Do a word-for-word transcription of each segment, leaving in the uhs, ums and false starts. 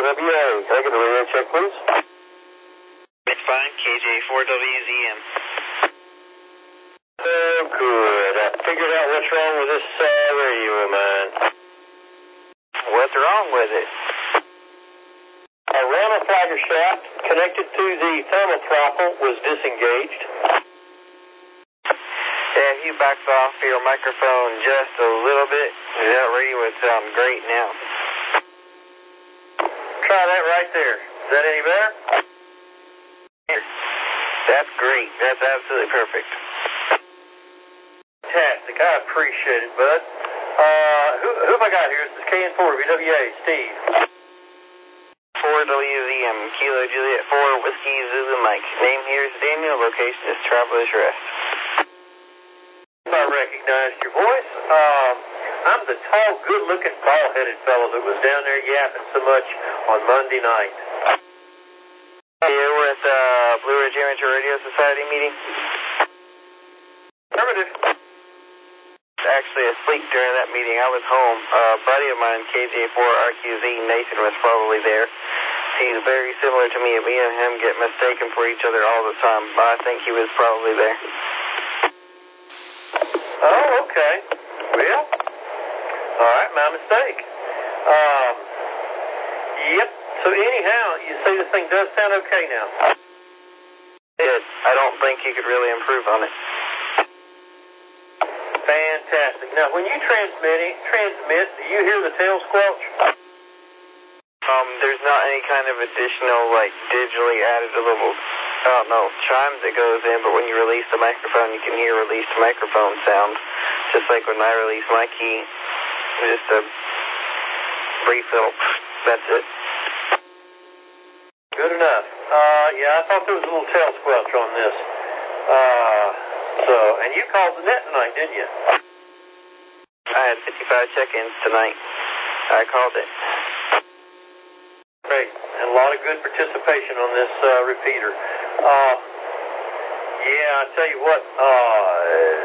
W A. Can I get a radio check, please? It's fine. K J four W Z M. Oh, good. I figured out what's wrong with this uh, radio of mine. What's wrong with it? A Rama flagger shaft connected to the thermothrottle was disengaged. Yeah, if you backed off your microphone just a little bit, that radio would sound great now. Try that right there. Is that any better? That's great. That's absolutely perfect. Fantastic. I appreciate it, bud. Uh, who, who have I got here? This is K N four V W A, Steve. four W Z M, Kilo Juliet four, Whiskey Zulu Mike. Name here is Daniel, location is Traveler's Rest. I recognized your voice. Um, I'm the tall, good-looking, bald-headed fellow that was down there yapping so much on Monday night. You were at the Blue Ridge Amateur Radio Society meeting? Affirmative. Actually asleep during that meeting. I was home. Uh, a buddy of mine, K J four R Q Z, Nathan, was probably there. He's very similar to me. Me and him get mistaken for each other all the time, but I think he was probably there. Oh, okay. Well, all right, my mistake. Um, yep. So anyhow, you say this thing does sound okay now? Good. I don't think you could really improve on it. Fantastic. Now, when you transmit, it, transmit, do you hear the tail squelch? Um, there's not any kind of additional, like, digitally added little, I don't know, chimes that goes in, but when you release the microphone, you can hear released microphone sound. Just like when I release my key, just a brief little, that's it. Good enough. Uh, yeah, I thought there was a little tail squelch on this. Uh, so, and you called the net tonight, didn't you? I had fifty-five check-ins tonight. I called it. Great. And a lot of good participation on this uh, repeater. Um, yeah, I tell you what, uh,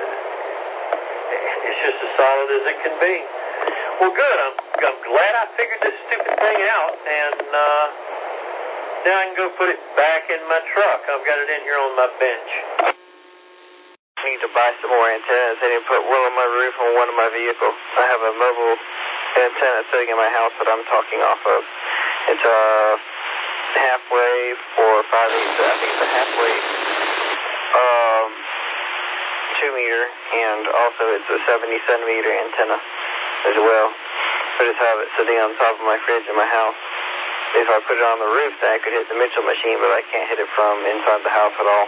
it's just as solid as it can be. Well, good. I'm, I'm glad I figured this stupid thing out, and uh, now I can go put it back in my truck. I've got it in here on my bench. I need to buy some more antennas. I need to put one on my roof and one on my vehicle. I have a mobile antenna sitting in my house that I'm talking off of. It's a half-wave or five-eighths. I think it's a half-wave, um, two-meter, and also it's a seventy centimeter antenna as well. I just have it sitting on top of my fridge in my house. If I put it on the roof, then I could hit the Mitchell machine, but I can't hit it from inside the house at all.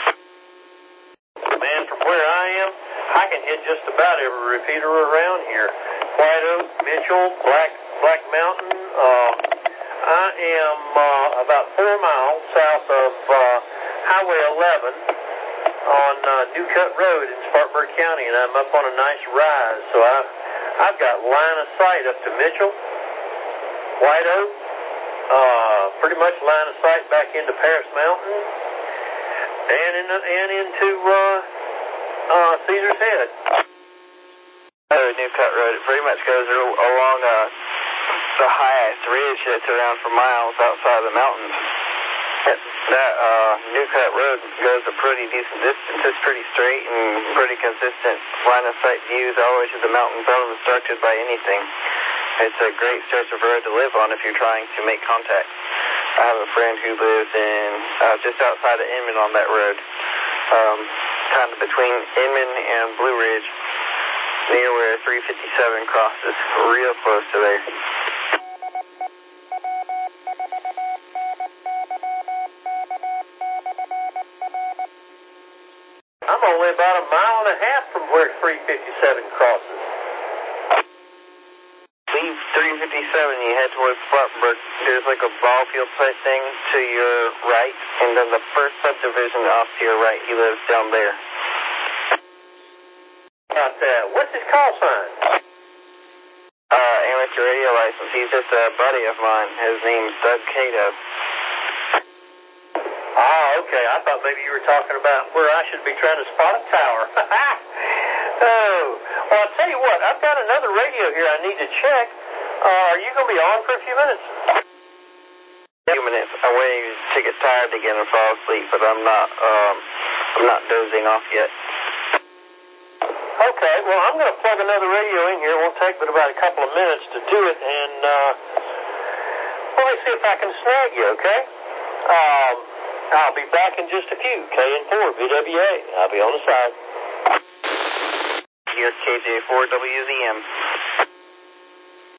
Man, from where I am, I can hit just about every repeater around here. White Oak, Mitchell, Black Black Mountain. Uh, I am uh, about four miles south of uh, Highway eleven on uh, New Cut Road in Spartanburg County, and I'm up on a nice rise. So I, I've got line of sight up to Mitchell, White Oak, uh, pretty much line of sight back into Paris Mountain, and, in, and into uh, uh, Caesar's Head. Oh, New Cut Road. It pretty much goes along uh, the highest ridge that's around for miles outside of the mountains. That, that uh, New Cut Road goes a pretty decent distance. It's pretty straight and pretty consistent line of sight views all the way to the mountains, unobstructed by anything. It's a great stretch of road to live on if you're trying to make contact. I have a friend who lives in uh, just outside of Inman on that road, um, kind of between Inman and Blue Ridge, near where three fifty-seven crosses, real close to there. I'm only about a mile and a half from where three fifty-seven crosses. Leave three fifty-seven, you head towards Spartanburg. There's like a ball field type thing to your right, and then the first subdivision off to your right, he lives down there. About that. What's his call sign? Uh, amateur radio license. He's just a buddy of mine. His name's Doug Cato. Ah, okay. I thought maybe you were talking about where I should be trying to spot a tower. Oh, well, I'll tell you what. I've got another radio here I need to check. Uh, are you going to be on for a few minutes? few minutes. I'm waiting to get tired again and fall asleep, but I'm not, um, I'm not dozing off yet. Okay, well, I'm going to plug another radio in here. It won't take but about a couple of minutes to do it, and uh, well, let me see if I can snag you, okay? Um, I'll be back in just a few. K N four, V W A. I'll be on the side. Here, K J four W Z M.